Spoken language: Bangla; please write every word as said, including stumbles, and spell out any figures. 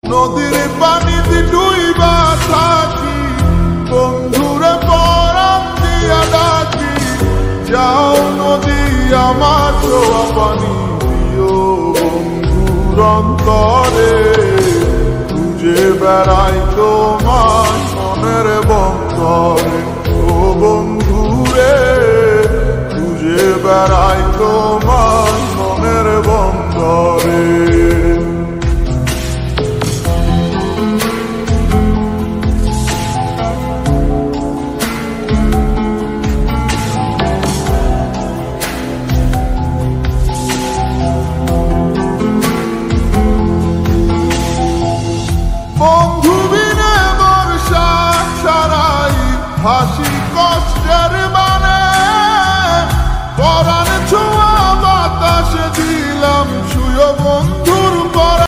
নদীর পানিতে ডুইবা থাকি, বন্ধুরে পরাণ দিয়া ডাকি, যাও নদী আমার ছোঁয়া পানি দিও বন্ধুর অন্তরে, খুঁজে বেড়াই তোমায় মনের বন্ধরে, ও বন্ধুরে খুঁজে বেড়াই তোমায় মনের বন্ধরে। বন্ধু বিনে বর্ষা সারাই হাসি